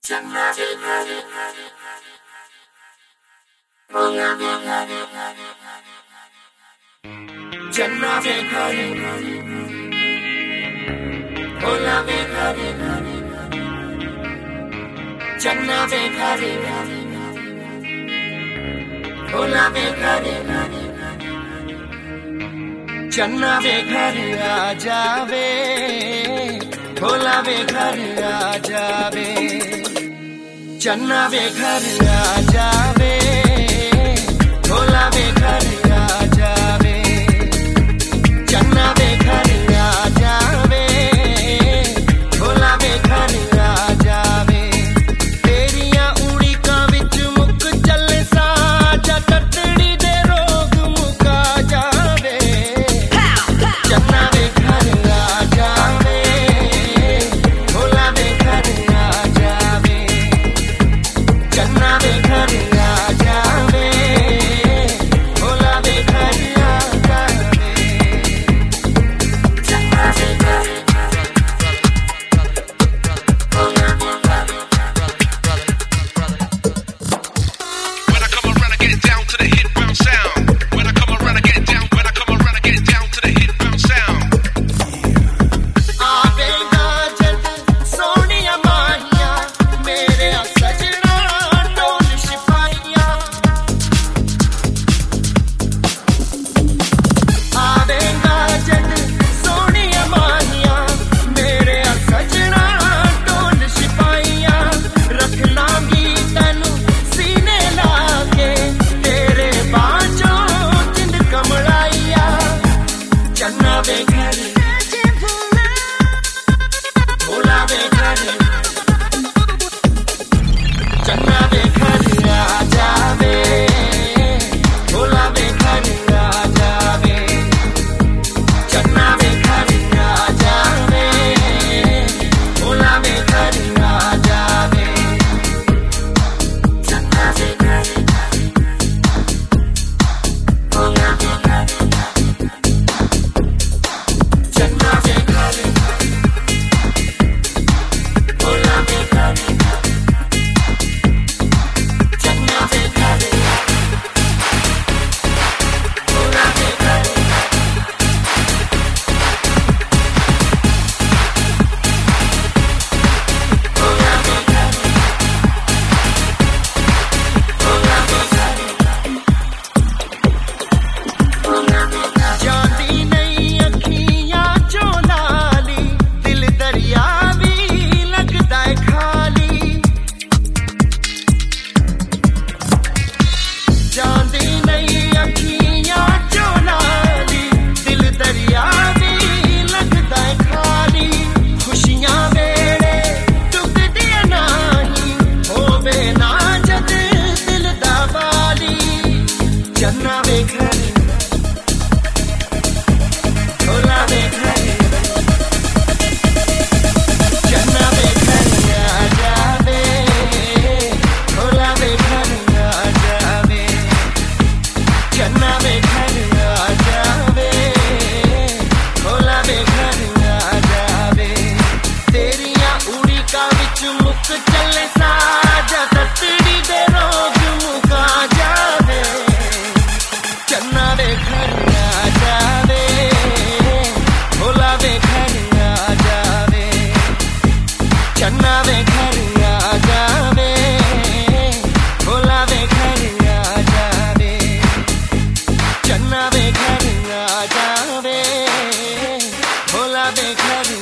Chana वे घर आ जावे, भोला वे घर आ जावे, चन्ना वे घर आ जावे, भोला वे घर आ जावे, चन्ना वे घर आ जावे, भोला वे घर आ जावे, तेरिया उड़ीका विच मुक चले साजा टटड़ी दे रोग मुका जावे, चन्ना वे घर आ जावे, भोला वे घर आ जावे, चन्ना वे घर आ जावे, भोला वे घर आ जावे, चन्ना वे घर, भोला वे घर। When I come around, I get down to the hit bounce sound. When I come around, I get down. When I come around, I get down to the hit bounce sound. आवेगा जद सोनिया माहिया मेरे सजना toll सिपाहिया, आवेगा जद सोनिया माहिया मेरे सजना टोल सिपाहिया, रख लांगी तैनू सीने लाके तेरे बाजों जिंद कमलाइया, चन्ना वे घर भोला वे घर, चन्ना वे घर आ जावे, भोला वे घर आ जावे, चन्ना वे घर आ जावे, भोला वे घर आ जावे, चन्ना वे घर, भोला वे घर, चन्ना वे घर, भोला वे घर, चन्ना वे घर, भोला वे घर, भोला वे घर, भोला वे घर, भोला वे घर। जाती नहीं अखियां चो लाली, दिल दरिया भी लगता है खाली, जाती नहीं अखियां चो लाली, दिल दरिया भी लगता है खाली, खुशियां वेड़े टुकदियां नहीं होवे ना जद दिल दा वाली, चन्ना वे घर, भोला वे घर, चन्ना वे घर आ जावे, भोला वे घर आ जावे, चन्ना वे घर आ जावे, भोला वे घर आ जावे, तेरिया उड़ीका विच मुक चले साजा टटड़ी दे रोग मुका जावे, चन्ना वे घर आ जावे, भोला वे घर आ जावे, चन्ना वे घर आ जावे, भोला वे घर आ जावे, चन्ना वे घर आ जावे, भोला वे घर